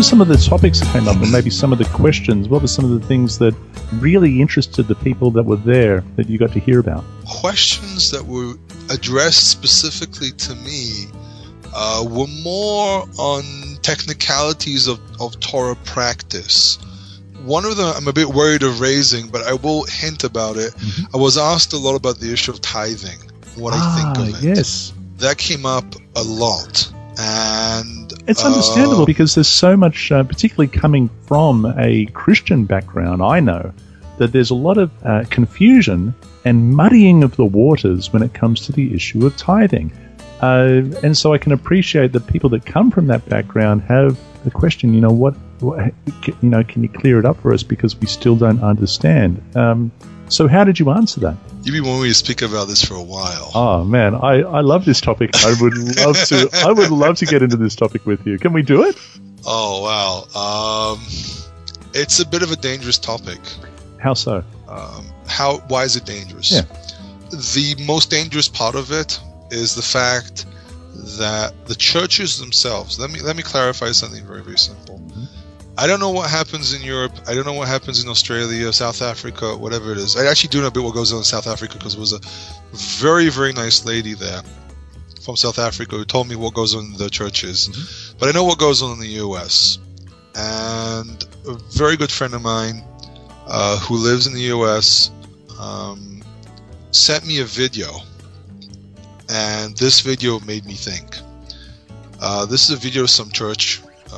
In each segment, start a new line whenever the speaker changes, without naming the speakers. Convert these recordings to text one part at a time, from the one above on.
were some of the topics that came up, and maybe some of the questions? What were some of the things that really interested the people that were there that you got to hear about?
Questions that were addressed specifically to me were more on technicalities of Torah practice. One of them I'm a bit worried of raising, but I will hint about it. I was asked a lot about the issue of tithing, what I think of it.
Yes.
That came up a lot. And
it's understandable because there's so much, particularly coming from a Christian background, I know that there's a lot of confusion and muddying of the waters when it comes to the issue of tithing. And so I can appreciate that people that come from that background have the question, can you clear it up for us because we still don't understand. So how did you answer that?
You've been wanting me to speak about this for a while.
Oh man, I love this topic. I would love to get into this topic with you. Can we do it?
Oh wow. It's a bit of a dangerous topic.
How so?
Why is it dangerous?
Yeah.
The most dangerous part of it is the fact that the churches themselves, let me clarify something very, very simple. I don't know what happens in Europe. I don't know what happens in Australia, South Africa, whatever it is. I actually do know a bit what goes on in South Africa because there was a very, very nice lady there from South Africa who told me what goes on in the churches. But I know what goes on in the U.S. And a very good friend of mine who lives in the U.S. Sent me a video. And this video made me think. This is a video of some church.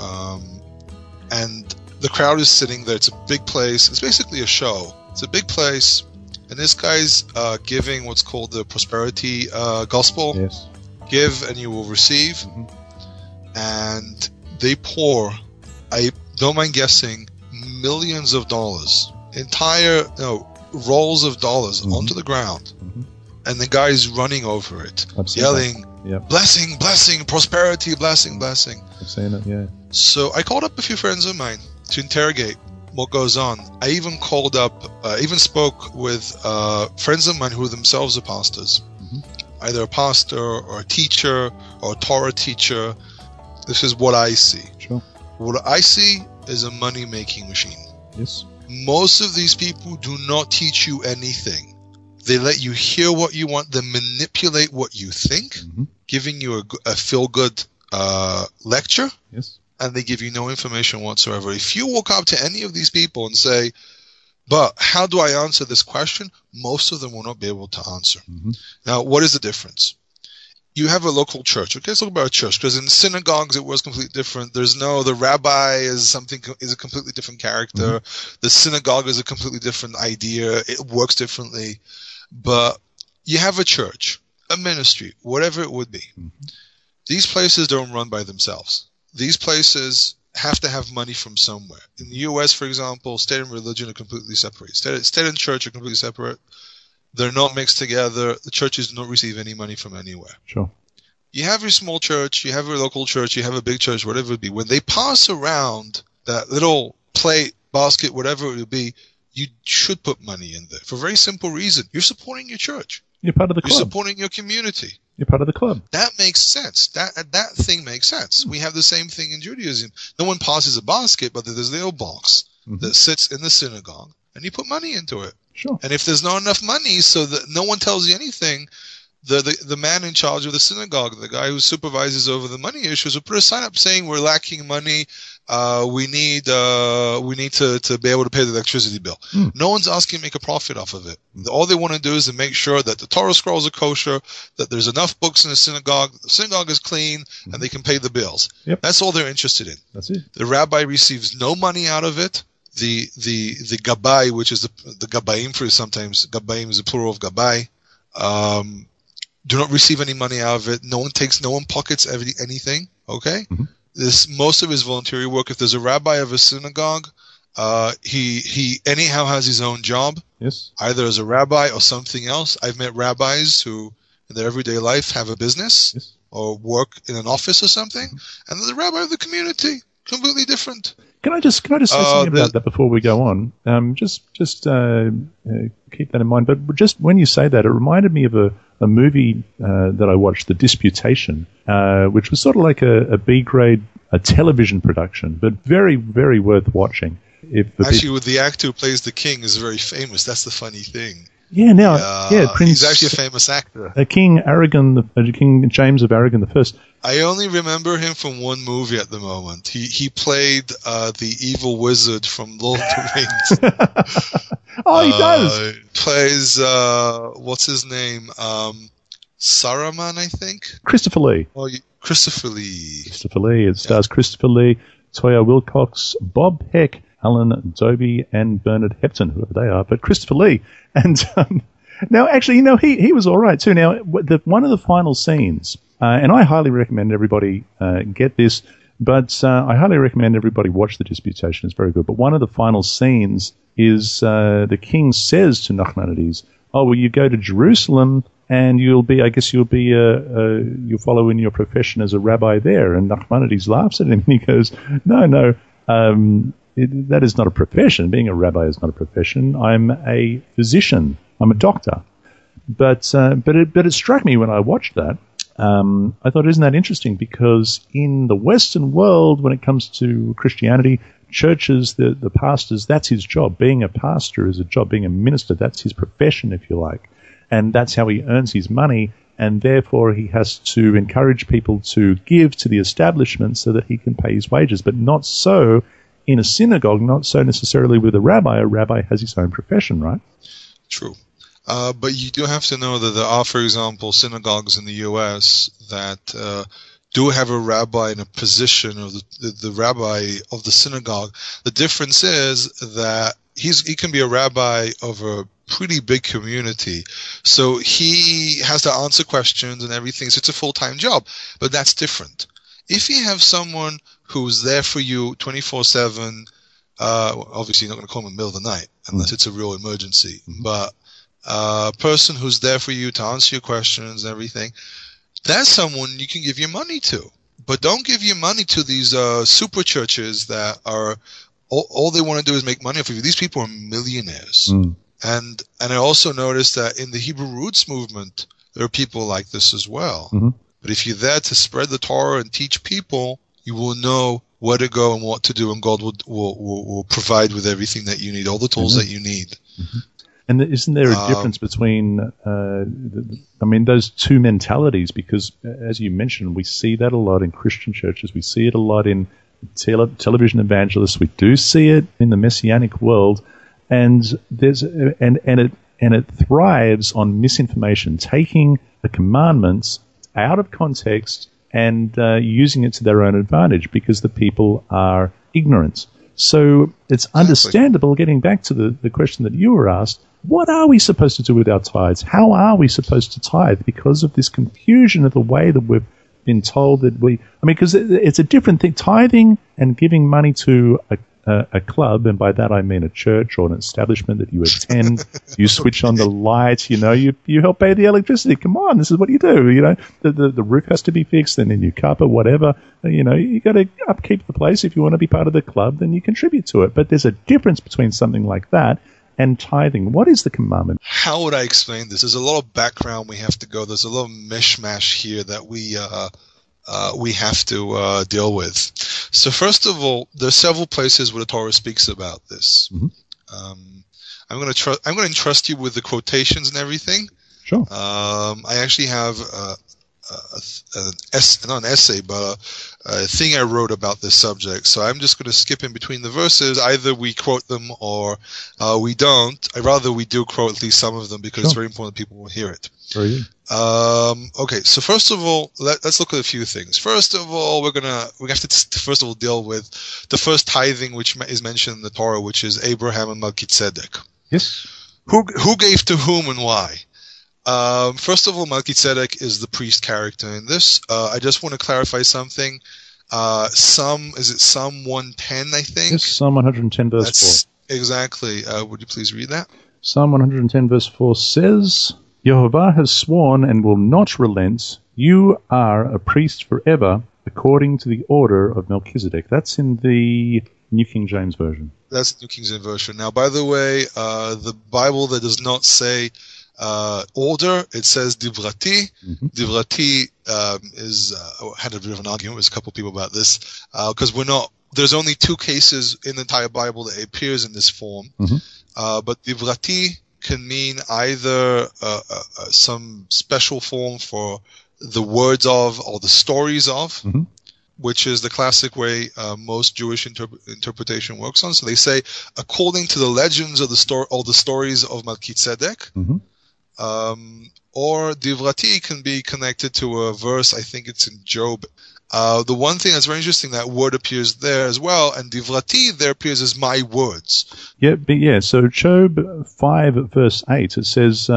And the crowd is sitting there. It's a big place. It's basically a show. It's a big place. And this guy's giving what's called the prosperity gospel.
Yes.
Give and you will receive. And they pour, I don't mind guessing, millions of dollars. Entire rolls of dollars onto the ground. And the guy's running over it, yelling, blessing, blessing, prosperity, blessing, blessing.
I've seen it, yeah.
So I called up a few friends of mine to interrogate what goes on. I even called up, even spoke with friends of mine who themselves are pastors. Either a pastor or a teacher or a Torah teacher. This is what I see.
Sure.
What I see is a money-making machine.
Yes.
Most of these people do not teach you anything. They let you hear what you want. They manipulate what you think, giving you a feel-good lecture.
Yes.
And they give you no information whatsoever. If you walk up to any of these people and say, but how do I answer this question? Most of them will not be able to answer. Now, what is the difference? You have a local church. Okay, let's talk about a church. Because in synagogues, it was completely different. The rabbi is a completely different character. The synagogue is a completely different idea. It works differently. But you have a church, a ministry, whatever it would be. These places don't run by themselves. These places have to have money from somewhere. In the U.S., for example, state and religion are completely separate. State and church are completely separate. They're not mixed together. The churches do not receive any money from anywhere.
Sure.
You have your small church, you have your local church, you have a big church, whatever it be. When they pass around that little plate, basket, whatever it would be, you should put money in there for a very simple reason. You're supporting your church.
You're part of the club.
You're supporting your community.
You're part of the club.
That makes sense. That thing makes sense. We have the same thing in Judaism. No one passes a basket, but there's a little box that sits in the synagogue, and you put money into it.
Sure.
And if there's not enough money so that no one tells you anything, the man in charge of the synagogue, the guy who supervises over the money issues, will put a sign up saying we're lacking money. We need to be able to pay the electricity bill. No one's asking to make a profit off of it. All they want to do is to make sure that the Torah scrolls are kosher, that there's enough books in the synagogue is clean, and they can pay the bills.
Yep.
That's all they're interested in.
That's it.
The rabbi receives no money out of it. The gabbai, which is the gabbaim for sometimes, gabbaim is the plural of gabbai, do not receive any money out of it. No one pockets anything. Okay? Most of his voluntary work. If there's a rabbi of a synagogue, he anyhow has his own job.
Yes.
Either as a rabbi or something else. I've met rabbis who, in their everyday life, have a business.
Yes.
Or work in an office or something. And the rabbi of the community, completely different.
Can I just say something about that before we go on? Just keep that in mind. But just when you say that, it reminded me of a movie that I watched, The Disputation, which was sort of like a B-grade a television production, but very, very worth watching.
Actually, the actor who plays the king is very famous. That's the funny thing.
Yeah,
Prince. He's actually a famous actor.
King James of Aragon I.
I only remember him from one movie at the moment. He played the evil wizard from Lord of the Rings.
He does.
Plays what's his name? Saruman, I think.
Christopher Lee.
Oh, Christopher Lee.
Christopher Lee. It stars Christopher Lee, Toya Wilcox, Bob Peck, Alan Doby, and Bernard Hepton, whoever they are, but Christopher Lee. And now, actually, he was all right too. Now, one of the final scenes, and I highly recommend everybody get this, but I highly recommend everybody watch the disputation. It's very good. But one of the final scenes is the king says to Nachmanides, "Oh, well, you go to Jerusalem, and you'll follow in your profession as a rabbi there." And Nachmanides laughs at him, and he goes, "No. That is not a profession. Being a rabbi is not a profession. I'm a physician. I'm a doctor." But it struck me when I watched that. I thought, isn't that interesting? Because in the Western world, when it comes to Christianity, churches, the pastors, that's his job. Being a pastor is a job. Being a minister, that's his profession, if you like. And that's how he earns his money. And therefore, he has to encourage people to give to the establishment so that he can pay his wages. But not so in a synagogue, not so necessarily with a rabbi. A rabbi has his own profession, right?
True. But you do have to know that there are, for example, synagogues in the U.S. that do have a rabbi in a position of the rabbi of the synagogue. The difference is that he can be a rabbi of a pretty big community. So he has to answer questions and everything. So it's a full-time job. But that's different. If you have someone who's there for you 24/7, obviously you're not going to call him in the middle of the night unless it's a real emergency. Mm-hmm. But a person who's there for you to answer your questions and everything, that's someone you can give your money to. But don't give your money to these super churches that are all they want to do is make money off of you. These people are millionaires. Mm. And I also noticed that in the Hebrew Roots movement, there are people like this as well. Mm-hmm. But if you're there to spread the Torah and teach people, you will know where to go and what to do, and God will provide with everything that you need, all the tools that you need.
Mm-hmm. And isn't there a difference between, those two mentalities? Because, as you mentioned, we see that a lot in Christian churches. We see it a lot in television evangelists. We do see it in the Messianic world, and it thrives on misinformation, taking the commandments out of context and using it to their own advantage because the people are ignorant. So it's understandable, getting back to the question that you were asked, what are we supposed to do with our tithes? How are we supposed to tithe? Because of this confusion of the way that we've been told that because it's a different thing. Tithing and giving money to a club, and by that I mean a church or an establishment that you attend, you switch on the lights, you help pay the electricity. Come on, this is what you do. The roof has to be fixed, and then you carpet, whatever. You got to upkeep the place. If you want to be part of the club, then you contribute to it. But there's a difference between something like that and tithing. What is the commandment?
How would I explain this? There's a lot of background we have to go. There's a lot of mishmash here that we have to deal with. So first of all, there's several places where the Torah speaks about this. Mm-hmm. I'm going to entrust you with the quotations and everything.
Sure.
I actually have not an essay, but a thing I wrote about this subject. So I'm just going to skip in between the verses. Either we quote them or we don't. I'd rather we do quote at least some of them because it's very important that people will hear it.
Very good.
Okay, so first of all, let's look at a few things. First of all, we have to first of all deal with the first tithing which is mentioned in the Torah, which is Abraham and Melchizedek.
Yes.
Who gave to whom and why? First of all, Melchizedek is the priest character in this. I just want to clarify something. Psalm 110, I think?
Yes, Psalm 110 verse 4.
Exactly. Would you please read that?
Psalm 110 verse 4 says, Jehovah has sworn and will not relent. You are a priest forever, according to the order of Melchizedek. That's in the New King James Version.
That's the New King James Version. Now, by the way, the Bible that does not say order, it says Divrati. Divrati had a bit of an argument with a couple of people about this, because there's only 2 cases in the entire Bible that it appears in this form. But Divrati can mean either some special form for the words of or the stories of, which is the classic way most Jewish interpretation works on. So they say, according to the legends of the stories of Melchizedek, or Divrati can be connected to a verse, I think it's in Job. The one thing that's very interesting, that word appears there as well, and Divrati there appears as my words.
So Job 5 verse 8, it says,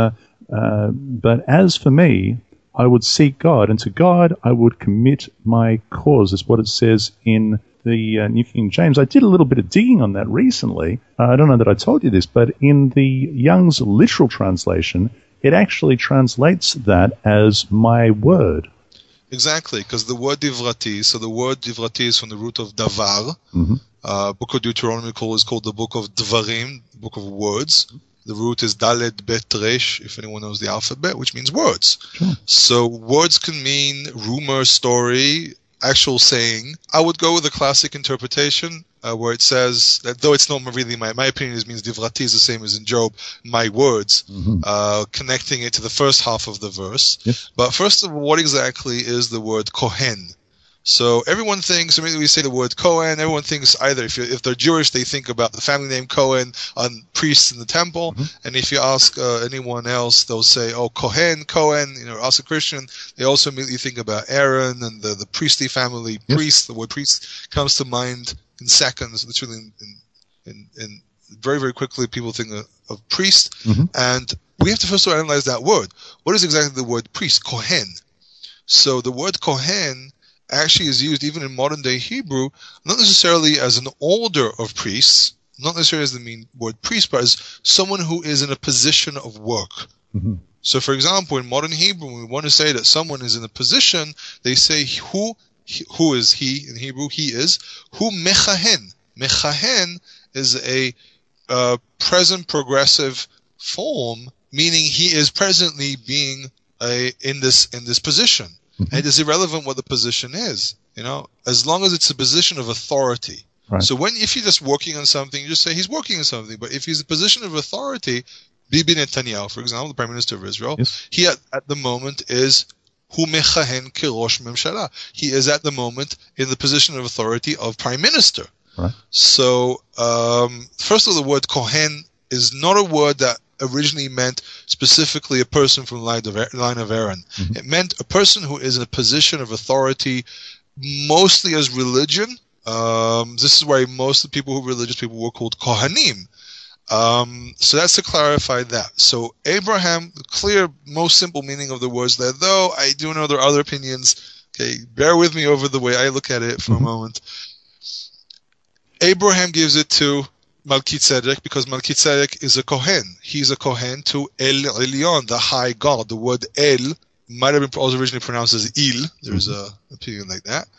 but as for me, I would seek God, and to God I would commit my cause, is what it says in the New King James. I did a little bit of digging on that recently. I don't know that I told you this, but in the Young's literal translation, it actually translates that as my word.
Exactly, because the word Divrati, so the word Divrati is from the root of Davar. Book of Deuteronomy is called the book of Dvarim, book of words. The root is Dalet Bet Resh, if anyone knows the alphabet, which means words.
Sure.
So words can mean rumor, story, actual saying. I would go with the classic interpretation, where it says that, though it's not really my opinion, it means Divrati is the same as in Job, my words, connecting it to the first half of the verse.
Yes.
But first of all, what exactly is the word Kohen? So everyone thinks, immediately we say the word Kohen, everyone thinks either if they're Jewish, they think about the family name Cohen on priests in the temple. And if you ask anyone else, they'll say, oh, Cohen, ask a Christian, they also immediately think about Aaron and the priestly family, priest. The word priest comes to mind in seconds, literally in very, very quickly people think of priest. And we have to first of all analyze that word. What is exactly the word priest? Kohen. So the word Kohen actually is used even in modern day Hebrew, not necessarily as an order of priests, not necessarily as the mean word priest, but as someone who is in a position of work. So for example, in modern Hebrew, when we want to say that someone is in a position, they say who is he in Hebrew? He is hu mechahen. Mechahen is a present progressive form, meaning he is presently being in this position. And it is irrelevant what the position is, as long as it's a position of authority.
Right.
So if you're just working on something, you just say he's working on something. But if he's in a position of authority, Bibi Netanyahu, for example, the Prime Minister of Israel, he at the moment is hu mechahen kirosh memshala. He is at the moment in the position of authority of Prime Minister.
Right.
So, first of all, the word Kohen is not a word that originally meant specifically a person from the line of Aaron. It meant a person who is in a position of authority, mostly as religion. This is why most of the people who are religious people were called Kohanim. So that's to clarify that. So Abraham, the clear, most simple meaning of the words there, though I do know there are other opinions. Okay, bear with me over the way I look at it for a moment. Abraham gives it to Melchizedek because Melchizedek is a Kohen. He's a Kohen to El Elyon, the high God. The word El might have been also originally pronounced as Il. There's an opinion like that.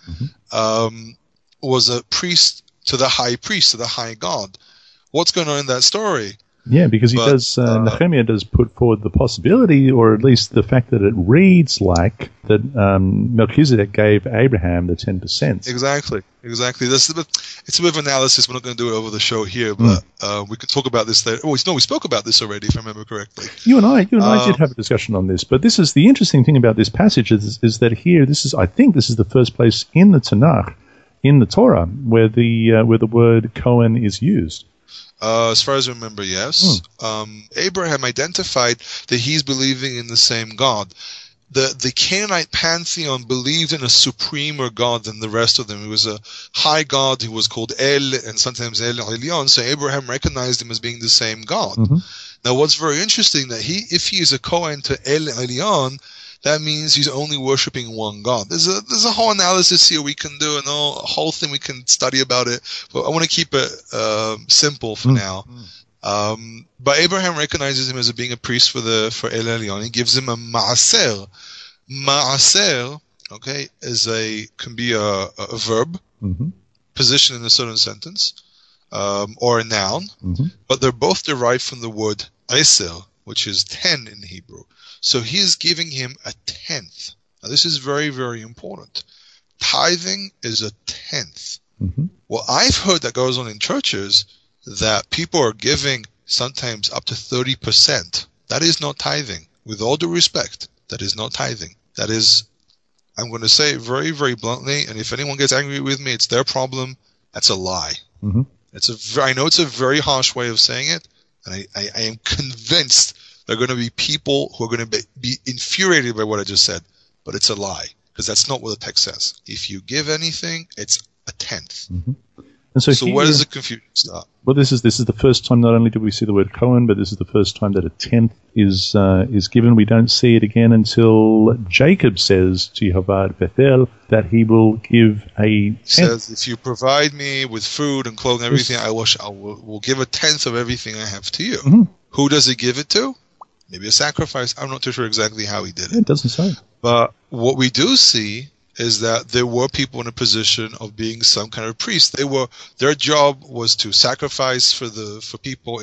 Was a priest to the high priest, to the high God. What's going on in that story?
Yeah, because Nehemiah does put forward the possibility, or at least the fact that it reads like that Melchizedek gave Abraham the 10%.
Exactly. It's a bit of analysis. We're not going to do it over the show here, but we could talk about this later. Oh, no, we spoke about this already, if I remember correctly.
You and I did have a discussion on this, but this is the interesting thing about this passage is that here, I think this is the first place in the Tanakh, in the Torah, where the word Cohen is used.
As far as I remember, yes. Abraham identified that he's believing in the same God. The Canaanite pantheon believed in a supremer God than the rest of them. He was a high God who was called El and sometimes El Elyon, so Abraham recognized him as being the same God. Now what's very interesting, that if he is a Kohen to El Elyon, that means he's only worshiping one God. There's a whole analysis here we can do, and a whole thing we can study about it, but I want to keep it simple for now. But Abraham recognizes him as being a priest for El Elyon. He gives him a maaser. Maaser, okay, can be a verb, position in a certain sentence, or a noun, but they're both derived from the word eser, which is 10 in Hebrew. So he is giving him a tenth. Now this is very, very important. Tithing is a tenth.
Mm-hmm.
Well, I've heard that goes on in churches that people are giving sometimes up to 30%. That is not tithing. With all due respect, that is not tithing. That is, I'm going to say it very, very bluntly, and if anyone gets angry with me, it's their problem. That's a lie.
Mm-hmm.
I know it's a very harsh way of saying it, and I am convinced there are going to be people who are going to be infuriated by what I just said, but it's a lie, because that's not what the text says. If you give anything, it's a tenth.
Mm-hmm. And so
where does the confusion start?
Well, this is the first time not only do we see the word Cohen, but this is the first time that a tenth is given. We don't see it again until Jacob says to Yehovah at Bethel that he will give a tenth.
He says, if you provide me with food and clothing and everything, I will give a tenth of everything I have to you.
Mm-hmm.
Who does he give it to? Maybe a sacrifice. I'm not too sure exactly how he did it.
It doesn't say.
But what we do see is that there were people in a position of being some kind of priest. Their job was to sacrifice for people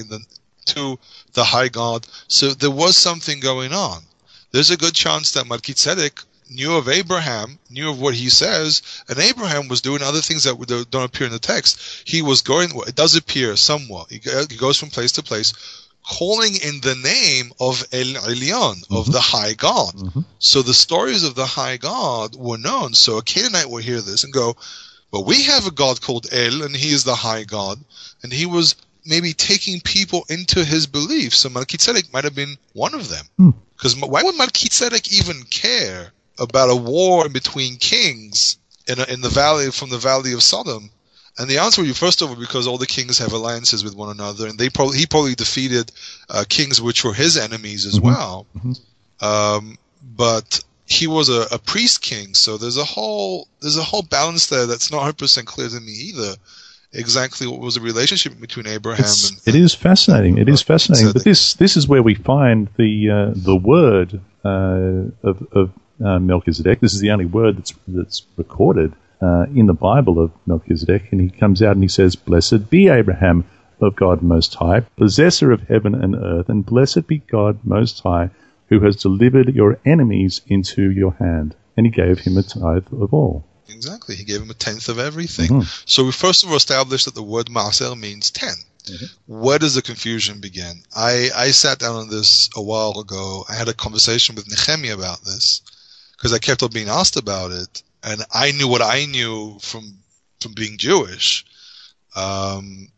to the high God. So there was something going on. There's a good chance that Melchizedek knew of Abraham, knew of what he says, and Abraham was doing other things that don't appear in the text. He was going, it does appear somewhat. He goes from place to place, calling in the name of El Elyon, of
Mm-hmm.
the high God.
Mm-hmm.
So the stories of the high God were known. So a Canaanite will hear this and go, well, we have a God called El, and he is the high God. And he was maybe taking people into his belief. So Melchizedek might have been one of them. Because why would Melchizedek even care about a war between kings in the valley, from the valley of Sodom? And the answer would be, first of all, because all the kings have alliances with one another, and he probably defeated kings which were his enemies as
Mm-hmm.
well.
Mm-hmm.
But he was a priest king, so there's a whole balance there that's not 100% clear to me either. Exactly what was the relationship between Abraham and
it is fascinating. It is fascinating. But this is where we find the word of Melchizedek. This is the only word that's recorded in the Bible of Melchizedek, and he comes out and he says, "Blessed be Abraham of God Most High, possessor of heaven and earth, and blessed be God Most High, who has delivered your enemies into your hand." And he gave him a tithe of all.
Exactly. He gave him a tenth of everything.
Mm-hmm.
So we first of all established that the word Maaser means 10. Mm-hmm. Where does the confusion begin? I sat down on this a while ago. I had a conversation with Nehemiah about this because I kept on being asked about it. And I knew what I knew from being Jewish. And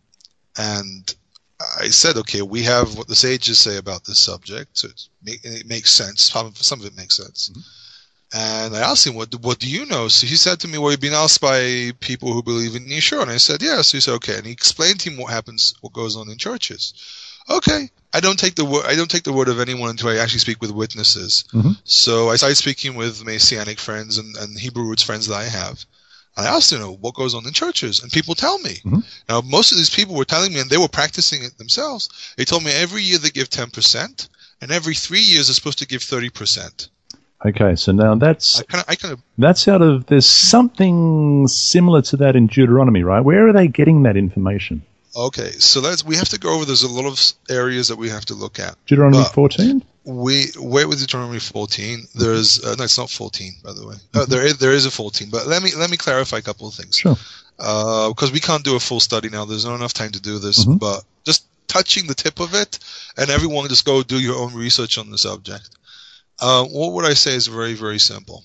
I said, okay, we have what the sages say about this subject. So it makes sense. Some of it makes sense. Mm-hmm. And I asked him, what do you know? So he said to me, well, you've been asked by people who believe in Yeshua. And I said, yes. So he said, okay. And he explained to him what goes on in churches. Okay. I don't take the word of anyone until I actually speak with witnesses. Mm-hmm. So I started speaking with Messianic friends and Hebrew roots friends that I have. And I asked them, what goes on in churches? And people tell me. Mm-hmm. Now, most of these people were telling me, and they were practicing it themselves. They told me every year they give 10%, and every 3 years they're supposed to give 30%.
Okay, so now that's out of, there's something similar to that in Deuteronomy, right? Where are they getting that information?
Okay, so we have to go over, there's a lot of areas that we have to look at.
Deuteronomy 14?
Wait with Deuteronomy 14. There's, no, it's not 14, by the way. There is a 14, but let me clarify a couple of things.
Sure.
Because we can't do a full study now, there's not enough time to do this, but just touching the tip of it, and everyone just go do your own research on the subject. What would I say is very, very simple.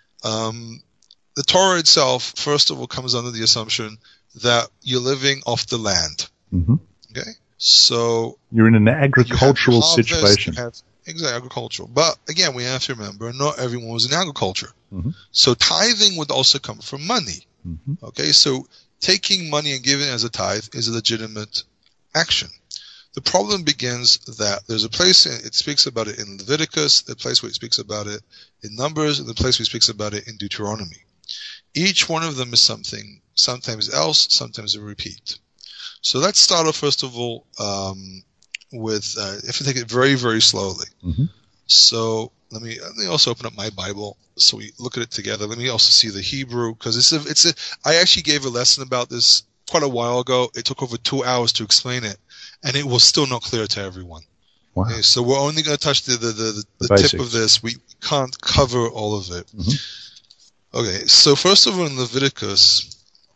The Torah itself, first of all, comes under the assumption that you're living off the land. Mm-hmm. Okay? So
you're in an agricultural situation.
Exactly, agricultural. But again, we have to remember, not everyone was in agriculture. Mm-hmm. So tithing would also come from money. Mm-hmm. Okay? So taking money and giving it as a tithe is a legitimate action. The problem begins that there's a place, it speaks about it in Leviticus, the place where it speaks about it in Numbers, and the place where it speaks about it in Deuteronomy. Each one of them is something, sometimes else, sometimes a repeat. So let's start off, first of all, with, if you take it very, very slowly. Mm-hmm. So let me also open up my Bible so we look at it together. Let me also see the Hebrew, because I actually gave a lesson about this quite a while ago. It took over 2 hours to explain it. And it was still not clear to everyone.
Wow.
Okay, so we're only going to touch the tip of this. We can't cover all of it. Mm-hmm. Okay, so first of all, in Leviticus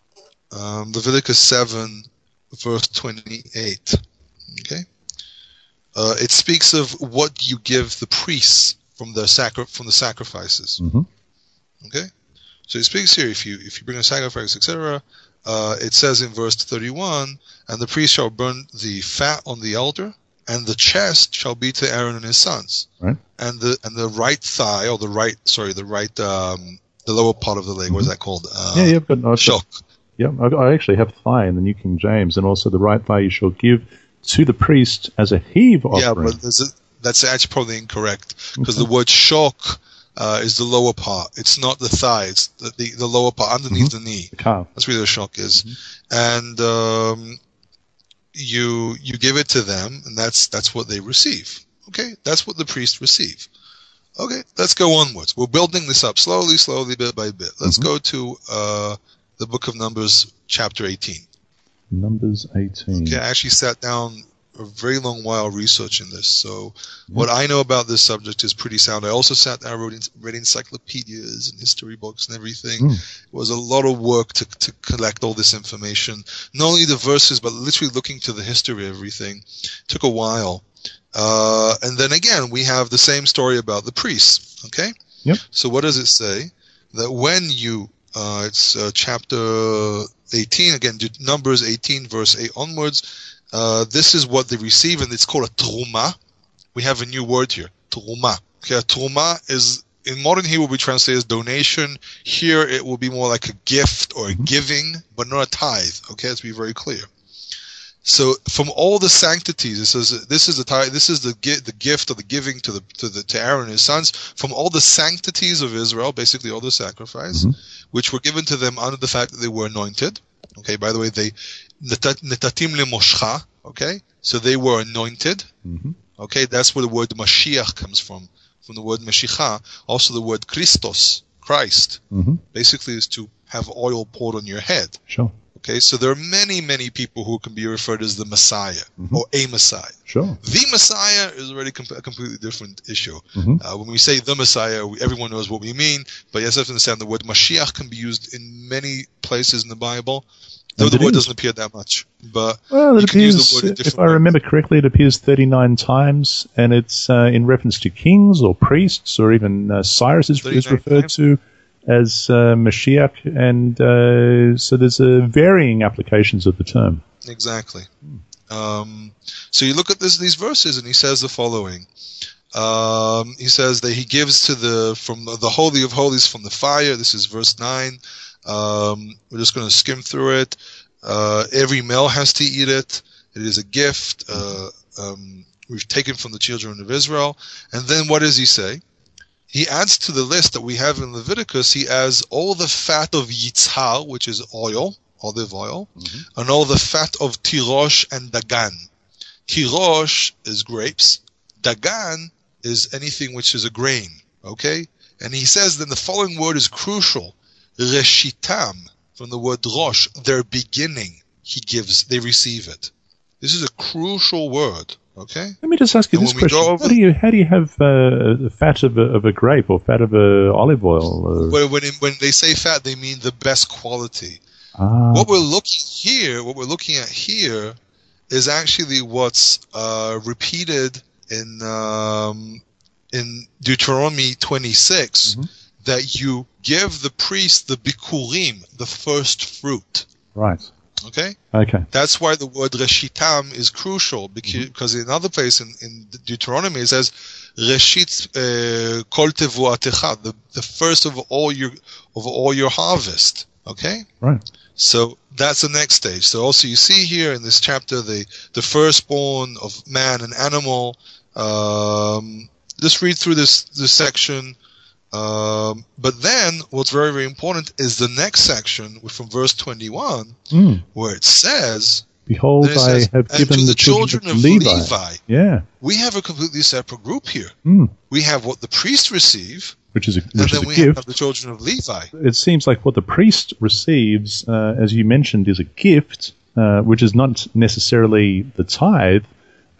7, verse 28. Okay, it speaks of what you give the priests from the sacrifices.
Mm-hmm.
Okay, so it speaks here. If you bring a sacrifice, etc. It says in verse 31, and the priest shall burn the fat on the altar, and the chest shall be to Aaron and his sons.
Right.
And the right thigh, or the lower part of the leg. Mm-hmm. What is that called? Shock.
Yeah, I actually have thigh in the New King James, and also the right thigh you shall give to the priest as a heave offering.
Yeah, but that's actually probably incorrect, because the word shock is the lower part. It's not the thigh. It's the lower part underneath the knee.
The calf.
That's where the shock is. Mm-hmm. And you give it to them, and that's what they receive. Okay, that's what the priests receive. Okay, let's go onwards. We're building this up slowly, bit by bit. Let's go to the book of Numbers, chapter 18.
Numbers 18.
Okay, I actually sat down a very long while researching this. So what I know about this subject is pretty sound. I also sat down, read encyclopedias and history books and everything. It was a lot of work to collect all this information. Not only the verses, but literally looking to the history of everything. It took a while. And then again, we have the same story about the priests. Okay?
Yep.
So what does it say? That when you, it's chapter 18, again, Numbers 18, verse 8 onwards, this is what they receive, and it's called a truma. We have a new word here, truma. Okay, a truma is, in modern Hebrew, we translate as donation. Here, it will be more like a gift or a giving, but not a tithe. Okay, let's be very clear. So, from all the sanctities, it says this is the tithe, this is the gift or the giving to Aaron and his sons. From all the sanctities of Israel, basically all the sacrifice, which were given to them under the fact that they were anointed. Okay, by the way, they netatim lemoshcha. Okay, so they were anointed. Okay, that's where the word Mashiach comes from the word Meshicha. Also, the word Christos, Christ, basically is to have oil poured on your head.
Sure.
Okay, so there are many, many people who can be referred as the Messiah or a Messiah.
Sure.
The Messiah is already a completely different issue. When we say the Messiah, everyone knows what we mean, but you have to understand the word Mashiach can be used in many places in the Bible. Though the word doesn't appear that much, but
it appears, if I remember correctly, it appears 39 times, and it's in reference to kings or priests, or even Cyrus is referred to as Mashiach, and so there's varying applications of the term.
Exactly. So you look at these verses, and he says the following. He says that he gives from the Holy of Holies from the fire. This is verse 9. We're just going to skim through it. Every male has to eat it. It is a gift. We've taken from the children of Israel. And then what does he say? He adds to the list that we have in Leviticus, he adds all the fat of yitzhar, which is oil, olive oil, and all the fat of tirosh and dagan. Tirosh is grapes. Dagan is anything which is a grain. Okay? And he says then the following word is crucial. Reshitam, from the word rosh, their beginning, they receive it. This is a crucial word, okay?
Let me just ask you this question. How do you have fat of a grape or fat of a olive oil?
When they say fat, they mean the best quality. What we're looking at here is actually what's repeated in Deuteronomy 26, that you give the priest the bikurim, the first fruit.
Right.
Okay?
Okay.
That's why the word reshitam is crucial, because in another place in Deuteronomy it says, Reshit kol tevuatecha, the first of all your harvest. Okay?
Right.
So that's the next stage. So also you see here in this chapter the firstborn of man and animal. Just read through this section. But then what's very, very important is the next section from verse 21, where it says,
Behold, I have given the children of Levi. Yeah.
We have a completely separate group here. We have what the priests receive,
which is a
and then we
gift.
Have the children of Levi.
It seems like what the priest receives, as you mentioned, is a gift, which is not necessarily the tithe,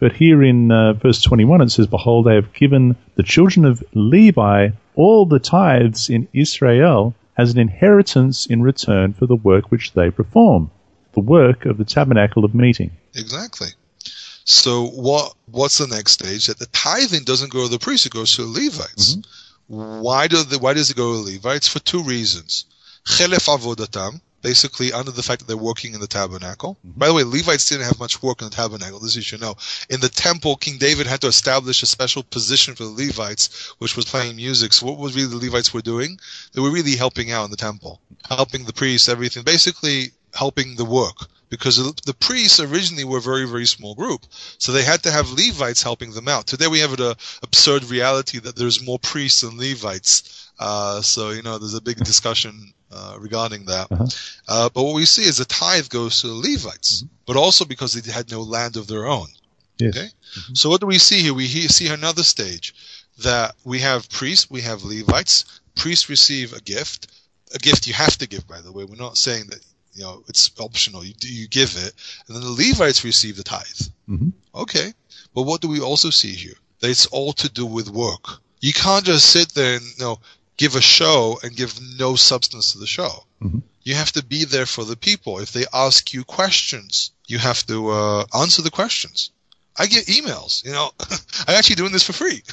But here in verse 21 it says, "Behold, I have given the children of Levi all the tithes in Israel as an inheritance in return for the work which they perform, the work of the tabernacle of meeting."
Exactly. So what's the next stage? That the tithing doesn't go to the priests, it goes to the Levites. Why does it go to the Levites? For two reasons. Chelef avodatam, basically under the fact that they're working in the tabernacle. By the way, Levites didn't have much work in the tabernacle, this you should know. In the temple, King David had to establish a special position for the Levites, which was playing music. So what was really the Levites were doing? They were really helping out in the temple, helping the priests, everything, basically helping the work. Because the priests originally were a very, very small group. So they had to have Levites helping them out. Today we have an absurd reality that there's more priests than Levites. So, there's a big discussion regarding that. But what we see is the tithe goes to the Levites, but also because they had no land of their own.
Yes.
Okay? So what do we see here? We see another stage that we have priests, we have Levites. Priests receive a gift. A gift you have to give, by the way. We're not saying that it's optional. You give it, and then the Levites receive the tithe. Okay, but what do we also see here? That it's all to do with work. You can't just sit there and give a show and give no substance to the show. You have to be there for the people. If they ask you questions, you have to answer the questions. I get emails. I'm actually doing this for free,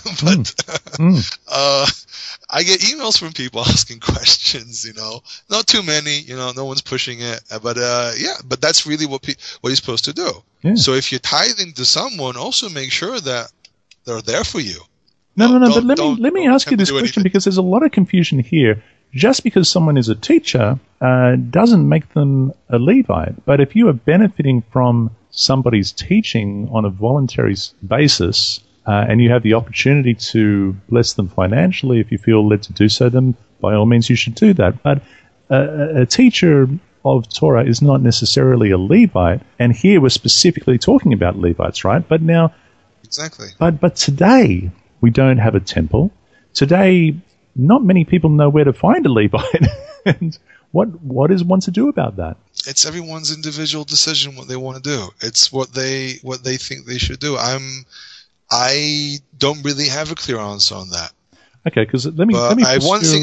but I get emails from people asking questions. Not too many. No one's pushing it, but but that's really what you're supposed to do.
Yeah.
So if you're tithing to someone, also make sure that they're there for you.
No. But let me ask you this question, because there's a lot of confusion here. Just because someone is a teacher doesn't make them a Levite. But if you are benefiting from somebody's teaching on a voluntary basis, and you have the opportunity to bless them financially, if you feel led to do so, then by all means you should do that. But a teacher of Torah is not necessarily a Levite, and here we're specifically talking about Levites, right? But now,
exactly.
But today we don't have a temple. Today, not many people know where to find a Levite, and what is one to do about that?
It's everyone's individual decision what they want to do. It's what they think they should do. I don't really have a clear answer on that.
Okay, because let me.
One thing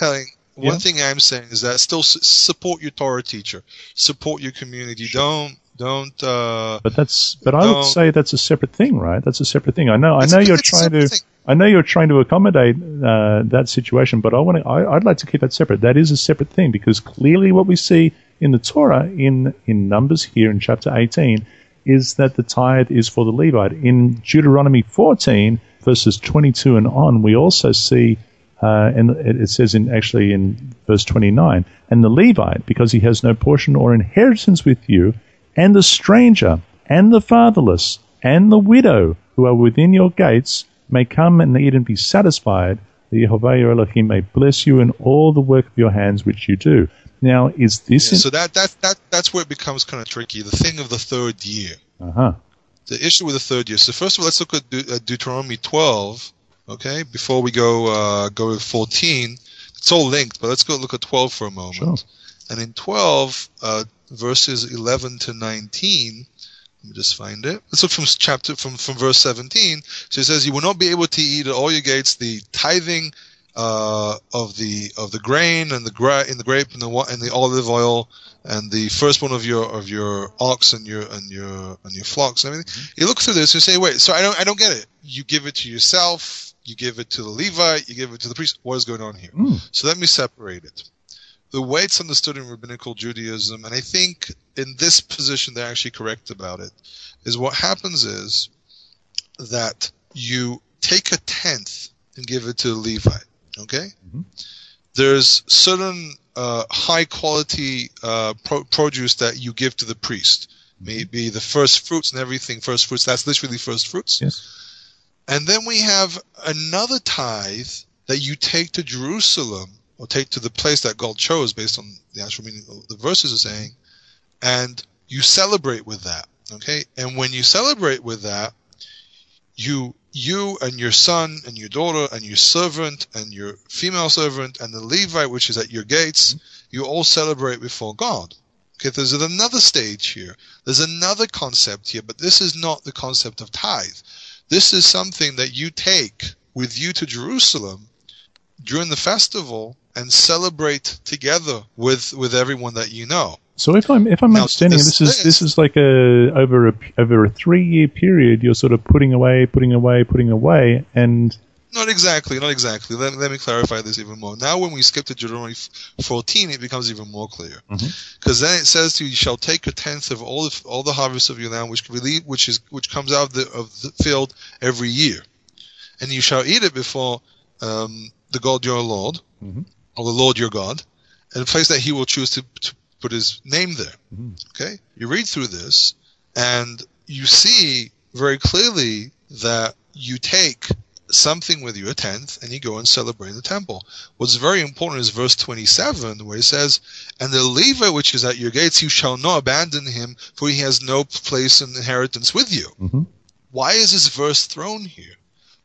I am saying is that still support your Torah teacher, support your community. Sure. Don't.
But I would say that's a separate thing, right? That's a separate thing. I know you're trying to accommodate that situation, but I'd like to keep that separate. That is a separate thing, because clearly what we see in the Torah in Numbers here in chapter 18 is that the tithe is for the Levite. In Deuteronomy 14 verses 22 and on, we also see, and it says in verse 29, "And the Levite, because he has no portion or inheritance with you, and the stranger, and the fatherless, and the widow who are within your gates, may come and eat and be satisfied. The Yehovah your Elohim may bless you in all the work of your hands which you do." Now, is this...
so that's where it becomes kind of tricky. The thing of the third year. The issue with the third year. So first of all, let's look at Deuteronomy 12, okay, before we go to 14. It's all linked, but let's go look at 12 for a moment.
Sure.
And in 12, verses 11 to 19... Let me just find it. Let's look from verse 17. So it says, "You will not be able to eat at all your gates the tithing of the grain and the grape and the olive oil and the firstborn of your ox and your flocks and everything." You look through this and you say, "Wait, so I don't get it. You give it to yourself, you give it to the Levite, you give it to the priest. What is going on here?" So let me separate it. The way it's understood in rabbinical Judaism, and I think in this position they're actually correct about it, is what happens is that you take a tenth and give it to the Levite, okay? There's certain high quality produce that you give to the priest. Maybe the first fruits and everything, first fruits, that's literally first fruits.
Yes.
And then we have another tithe that you take to Jerusalem, or take to the place that God chose based on the actual meaning of the verses are saying, and you celebrate with that, okay? And when you celebrate with that, you and your son and your daughter and your servant and your female servant and the Levite, which is at your gates, you all celebrate before God. Okay, there's another stage here. There's another concept here, but this is not the concept of tithe. This is something that you take with you to Jerusalem during the festival and celebrate together with everyone that you know.
So if I'm understanding, this is like over a 3-year period. You're sort of putting away, and
not exactly. Let me clarify this even more. Now, when we skip to Deuteronomy 14, it becomes even more clear, because then it says to you, "You shall take a tenth of all the harvest of your land, which comes out of the field every year, and you shall eat it before the God your Lord, or the Lord your God, in a place that He will choose to put His name there." Okay, you read through this, and you see very clearly that you take something with you, a tenth, and you go and celebrate in the temple. What's very important is verse 27, where it says, "And the Levite which is at your gates, you shall not abandon him, for he has no place in inheritance with you." Why is this verse thrown here?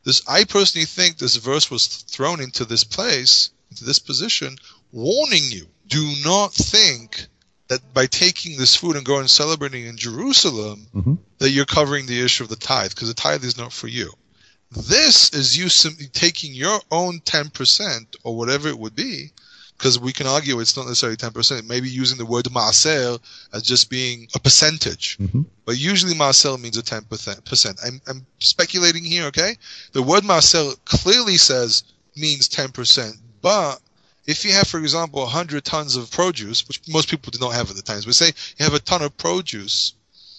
I personally think this verse was thrown into this place, into this position, warning you, do not think that by taking this food and going and celebrating in Jerusalem, that you're covering the issue of the tithe, because the tithe is not for you. This is you simply taking your own 10%, or whatever it would be, because we can argue it's not necessarily 10%, maybe using the word maaser as just being a percentage. But usually maaser means a 10%. I'm speculating here, okay? The word maaser clearly means 10%, but if you have, for example, 100 tons of produce, which most people do not have at the times, but say you have a ton of produce,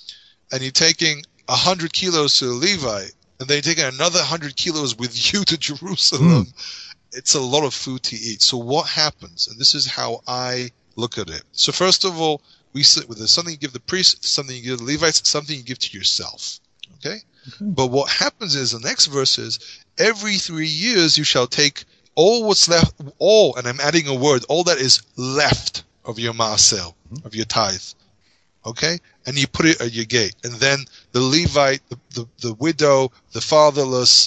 and you're taking 100 kilos to the Levite, and then you're taking another 100 kilos with you to Jerusalem, it's a lot of food to eat. So what happens? And this is how I look at it. So first of all, we sit with this. Something you give the priest, something you give the Levites, something you give to yourself. Okay? But what happens is, the next verse is, every 3 years you shall take all what's left, and I'm adding a word, all that is left of your maaser, of your tithe. Okay? And you put it at your gate. And then the Levite, the widow, the fatherless,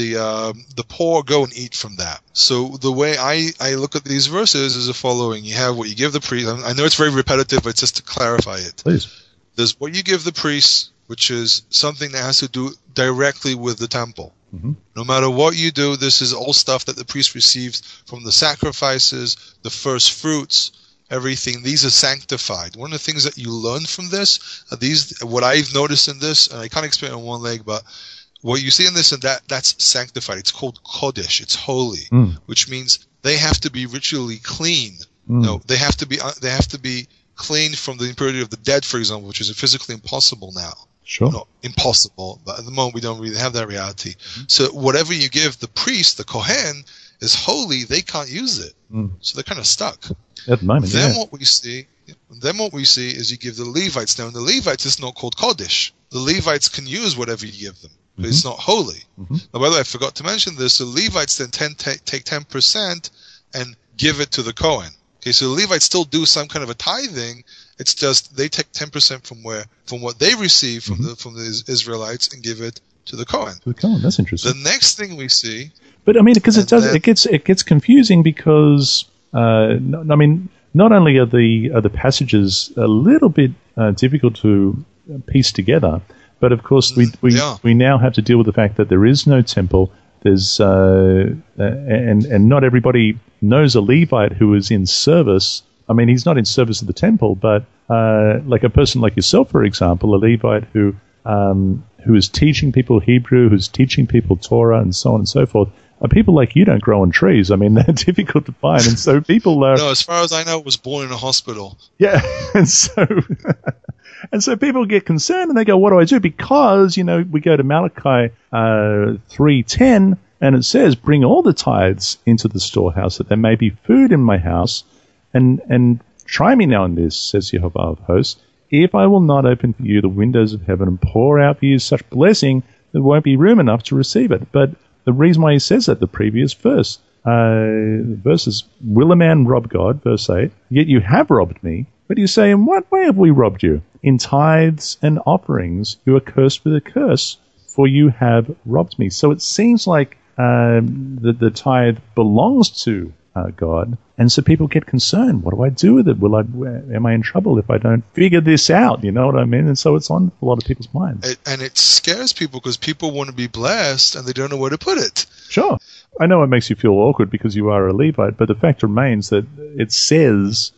the poor go and eat from that. So the way I look at these verses is the following. You have what you give the priest. I know it's very repetitive, but it's just to clarify it.
Please.
There's what you give the priest, which is something that has to do directly with the temple. No matter what you do, this is all stuff that the priest receives from the sacrifices, the first fruits, everything. These are sanctified. One of the things that you learn from this, what I've noticed in this, and I can't explain it on one leg, but what you see in this and that's sanctified. It's called Kodesh. It's holy, which means they have to be ritually clean. No, they have to be cleaned from the impurity of the dead, for example, which is physically impossible now.
Sure.
Not impossible, but at the moment we don't really have that reality. So whatever you give the priest, the Kohen, is holy. They can't use it, so they're kind of stuck.
At the moment,
Then what we see is you give the Levites. Now, in the Levites, it's not called Kodesh. The Levites can use whatever you give them, but it's not holy. Now, by the way, I forgot to mention this. The Levites then take 10% and give it to the Kohen. Okay, so the Levites still do some kind of a tithing. It's just they take 10% from what they receive from the Israelites and give it to the Kohen.
To the Kohen, that's interesting.
The next thing we see,
but I mean, because it gets confusing because not only are the passages a little bit difficult to piece together, but of course we now have to deal with the fact that there is no temple. There's and not everybody knows a Levite who is in service. I mean, he's not in service of the temple, but like a person like yourself, for example, a Levite who is teaching people Hebrew, who's teaching people Torah, and so on and so forth. People like you don't grow on trees. I mean, they're difficult to find, and so people are...
No, as far as I know, was born in a hospital.
Yeah, and so people get concerned, and they go, what do I do? Because, we go to Malachi 3:10, and it says, bring all the tithes into the storehouse, that there may be food in my house, and try me now in this, says Jehovah of hosts, if I will not open for you the windows of heaven and pour out for you such blessing, there won't be room enough to receive it. But the reason why he says that, the previous verse, verses, will a man rob God, verse 8, yet you have robbed me. But you say, in what way have we robbed you? In tithes and offerings, you are cursed with a curse, for you have robbed me. So it seems like the tithe belongs to God. And so people get concerned. What do I do with it? Am I in trouble if I don't figure this out? You know what I mean? And so it's on a lot of people's minds.
And it scares people because people want to be blessed and they don't know where to put it.
Sure. I know it makes you feel awkward because you are a Levite, but the fact remains that it says,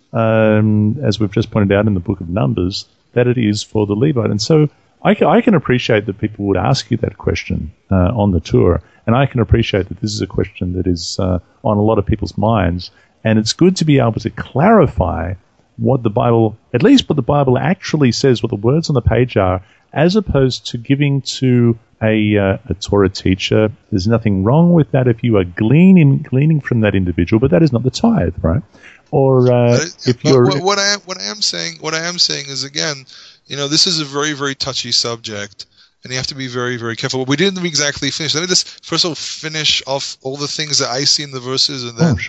as we've just pointed out in the book of Numbers, that it is for the Levite. And so I can appreciate that people would ask you that question on the tour, and I can appreciate that this is a question that is on a lot of people's minds, and it's good to be able to clarify what the Bible, at least what the Bible actually says, what the words on the page are, as opposed to giving to a Torah teacher. There's nothing wrong with that if you are gleaning from that individual, but that is not the tithe, right? Or if you're
what I am saying is, again, this is a very, very touchy subject, and you have to be very, very careful. But we didn't exactly finish. Let me just first of all finish off all the things that I see in the verses, and then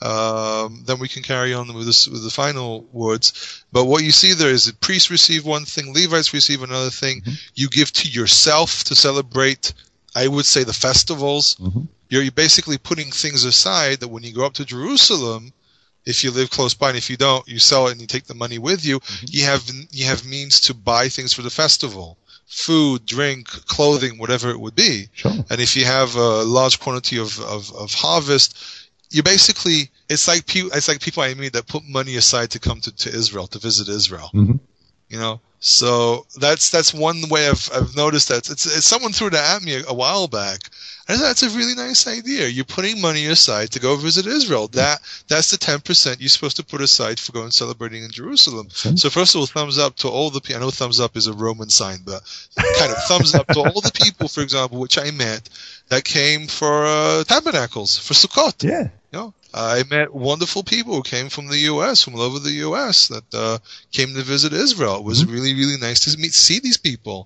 then we can carry on with the final words. But what you see there is that priests receive one thing, Levites receive another thing. Mm-hmm. You give to yourself to celebrate, I would say, the festivals. Mm-hmm. You're basically putting things aside that when you go up to Jerusalem, if you live close by, and if you don't, you sell it and you take the money with you. Mm-hmm. You have means to buy things for the festival. Food, drink, clothing, whatever it would be.
Sure.
And if you have a large quantity of harvest, you basically, it's like people I meet that put money aside to come to Israel, to visit Israel. Mm-hmm. So that's one way I've noticed that. It's someone threw that at me a while back. And that's a really nice idea. You're putting money aside to go visit Israel. That's the 10% you're supposed to put aside for going celebrating in Jerusalem. Mm-hmm. So first of all, thumbs up to all the people. I know thumbs up is a Roman sign, but kind of thumbs up to all the people, for example, which I met, that came for tabernacles, for Sukkot.
Yeah.
I met wonderful people who came from the U.S., from all over the U.S., that came to visit Israel. It was really, really nice to see these people.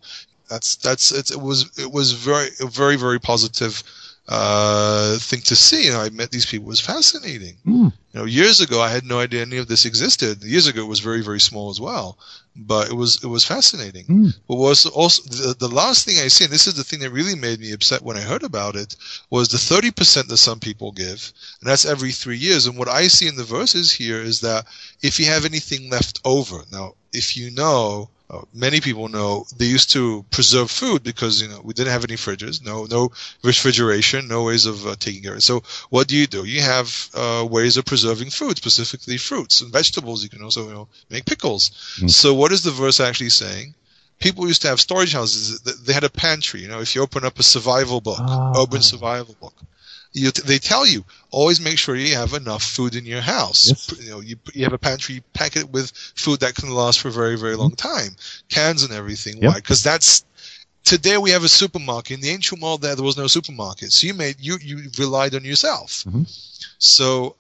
It was very, very positive thing to see. I met these people. It was fascinating. Years ago I had no idea any of this existed. Years ago it was very, very small as well, but it was fascinating. But was also the last thing I see, and this is the thing that really made me upset when I heard about it, was the 30% that some people give, and that's every 3 years. And what I see in the verses here is that if you have anything left over, now if you know. Many people know they used to preserve food because we didn't have any fridges, no refrigeration, no ways of taking care of it. So what do? You have ways of preserving food, specifically fruits and vegetables. You can also make pickles. So what is the verse actually saying? People used to have storage houses. They had a pantry. If you open up a survival book, urban survival book, they tell you always make sure you have enough food in your house. Yes. You have a pantry, pack it with food that can last for a very, very long time, cans and everything. Yep. Why? Because today we have a supermarket. In the ancient world, there was no supermarket, so you relied on yourself. Mm-hmm. So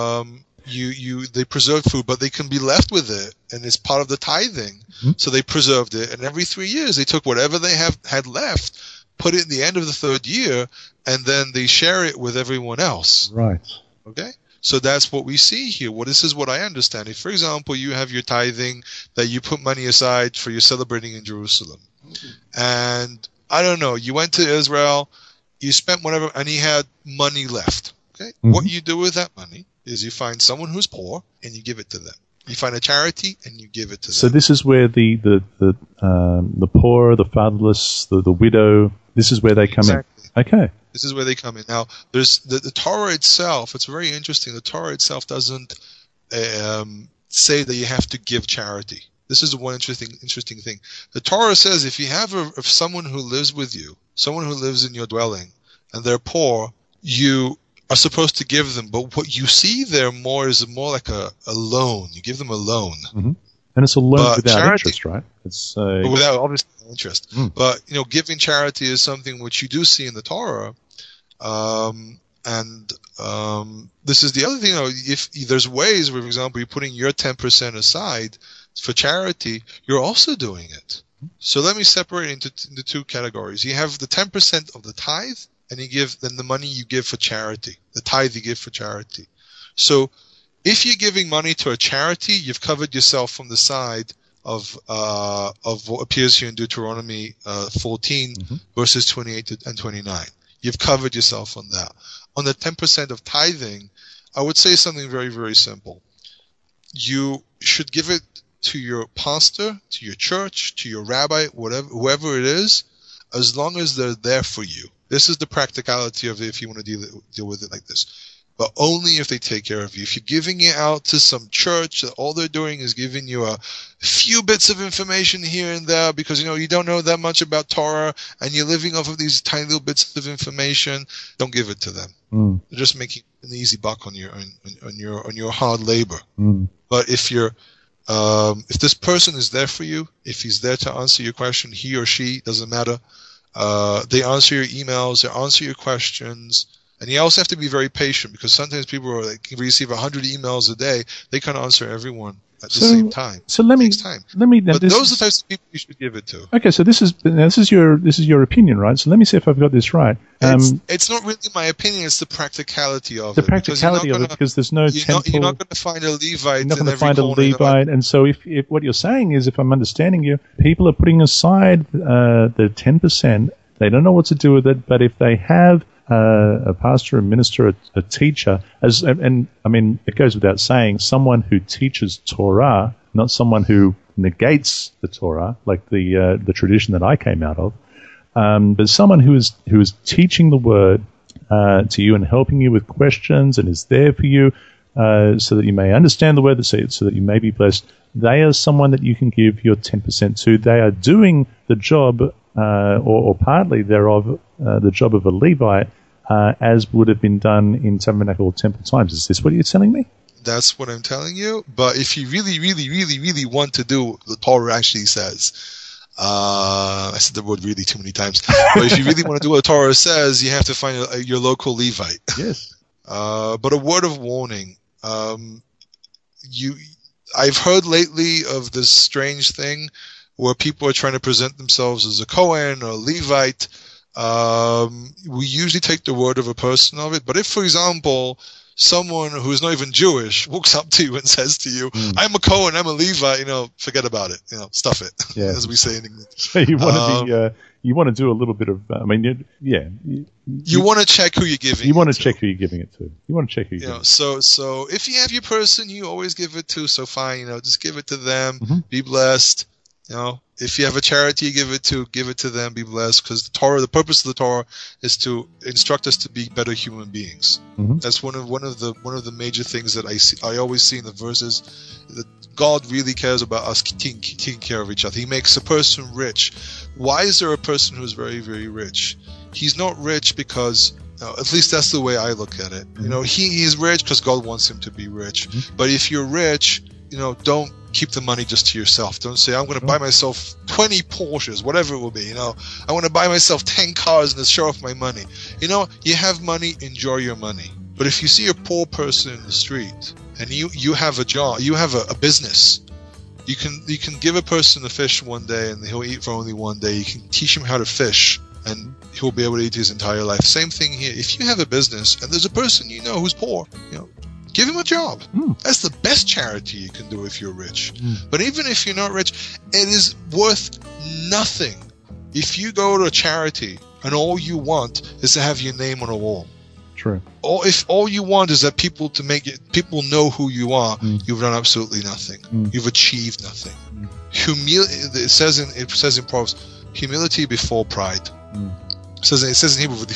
they preserved food, but they can be left with it, and it's part of the tithing. Mm-hmm. So they preserved it, and every 3 years they took whatever they had left, put it in the end of the third year, and then they share it with everyone else.
Right.
Okay? So that's what we see here. This is what I understand. If, for example, you have your tithing that you put money aside for your celebrating in Jerusalem, and I don't know, you went to Israel, you spent whatever, and you had money left. Okay? Mm-hmm. What you do with that money is you find someone who's poor and you give it to them. You find a charity and you give it to them.
So this is where the poor, the fatherless, the widow, this is where they come in. Okay.
This is where they come in. Now, there's the Torah itself. It's very interesting. The Torah itself doesn't say that you have to give charity. This is one interesting thing. The Torah says if you have someone who lives with you, someone who lives in your dwelling, and they're poor, you are supposed to give them. But what you see there is more like a loan. You give them a loan.
Mm-hmm. And it's a loan without interest, right? It's
without obviously interest. But giving charity is something which you do see in the Torah. And this is the other thing. If there's ways where, for example, you're putting your 10% aside for charity, you're also doing it. So let me separate into two categories. You have the 10% of the tithe, and you give then the money you give for charity, the tithe you give for charity. So if you're giving money to a charity, you've covered yourself from the side of what appears here in Deuteronomy 14, verses 28 and 29. You've covered yourself on that. On the 10% of tithing, I would say something very, very simple. You should give it to your pastor, to your church, to your rabbi, whoever it is, as long as they're there for you. This is the practicality of it if you want to deal with it like this. But only if they take care of you. If you're giving it out to some church that all they're doing is giving you a few bits of information here and there because, you don't know that much about Torah and you're living off of these tiny little bits of information, don't give it to them. They're just making an easy buck on your hard labor. But if this person is there for you, if he's there to answer your question, he or she, doesn't matter, they answer your emails, they answer your questions. And you also have to be very patient because sometimes people receive 100 emails a day. They can't answer everyone at the same time.
So let me.
But those are the types of people you should give it to.
Okay, so this is your opinion, right? So let me see if I've got this right.
It's not really my opinion. It's the practicality of it.
The practicality of it, because there's no temple.
You're not going to find a Levite.
You're not going to find a Levite, and so if what you're saying is, if I'm understanding you, people are putting aside the 10%. They don't know what to do with it, but if they have a pastor, a minister, a teacher, and I mean, it goes without saying, someone who teaches Torah, not someone who negates the Torah, like the tradition that I came out of, but someone who is teaching the word to you and helping you with questions and is there for you so that you may understand the word, so that you may be blessed. They are someone that you can give your 10% to. They are doing the job, or partly thereof, the job of a Levite, as would have been done in tabernacle or temple times. Is this what you're telling me?
That's what I'm telling you. But if you really, really, really, really want to do what the Torah actually says, I said the word really too many times. But if you really want to do what the Torah says, you have to find your local Levite.
Yes.
But a word of warning. I've heard lately of this strange thing where people are trying to present themselves as a Kohen or a Levite. We usually take the word of a person of it. But if, for example, someone who is not even Jewish walks up to you and says to you, I'm a Kohen, I'm a Levite, forget about it. Stuff it, as we say in English. So
you want to you want to do a little bit of,
you want to check who you're giving it to.
You want to check who you're giving it to. You want to check who you're giving it to.
So if you have your person you always give it to, so fine, just give it to them, be blessed. If you have a charity you give it to them, be blessed, because the purpose of the Torah is to instruct us to be better human beings. That's one of the major things that I always see in the verses, that God really cares about us taking care of each other. He makes a person rich. Why is there a person who's very, very rich? He's not rich because, at least that's the way I look at it. He is rich because God wants him to be rich. But if you're rich, don't keep the money just to yourself. Don't say, I'm going to buy myself 20 Porsches, whatever it will be. I want to buy myself 10 cars and show off my money. You have money, enjoy your money. But if you see a poor person in the street and you have a job, you have a business, you can give a person a fish one day and he'll eat for only one day. You can teach him how to fish and he'll be able to eat his entire life. Same thing here. If you have a business and there's a person who's poor, give him a job. That's the best charity you can do if you're rich. But even if you're not rich, it is worth nothing if you go to a charity and all you want is to have your name on a wall.
True.
Or if all you want is that people know who you are, you've done absolutely nothing. You've achieved nothing. It says in Proverbs, humility before pride. It says in Hebrew,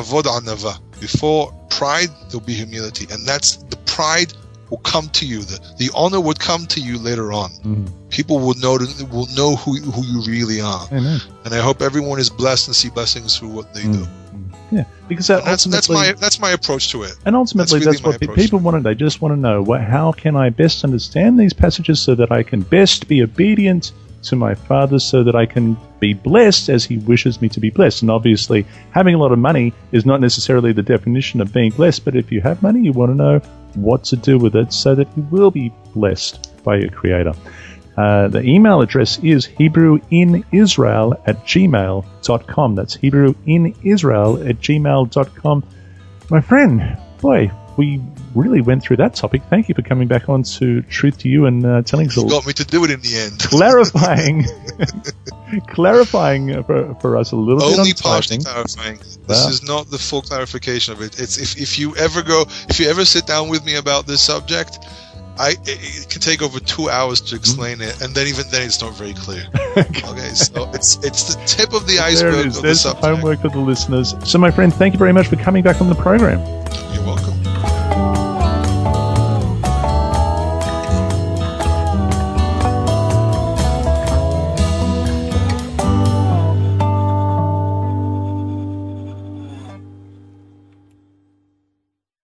before pride there'll be humility, and that's the pride will come to you. The honor would come to you later on. People will know who you really are.
Amen.
And I hope everyone is blessed and see blessings through what they do.
Yeah, because
that's my approach to it.
And ultimately, that's what people want. They just want to know, how can I best understand these passages so that I can best be obedient to my Father, so that I can be blessed as He wishes me to be blessed. And obviously, having a lot of money is not necessarily the definition of being blessed, but if you have money, you want to know what to do with it so that you will be blessed by your Creator. The email address is HebrewInIsrael@gmail.com. That's HebrewInIsrael@gmail.com. My friend, boy, we really went through that topic. Thank you for coming back on to Truth to You and telling us.
You got me to do it in the end.
clarifying for us a little bit.
Only partially clarifying. This is not the full clarification of it. It's if you ever sit down with me about this subject, it can take over 2 hours to explain it, and then even then it's not very clear. Okay, so it's the tip of the iceberg.
There's the homework for the listeners. So, my friend, thank you very much for coming back on the program.
You're welcome.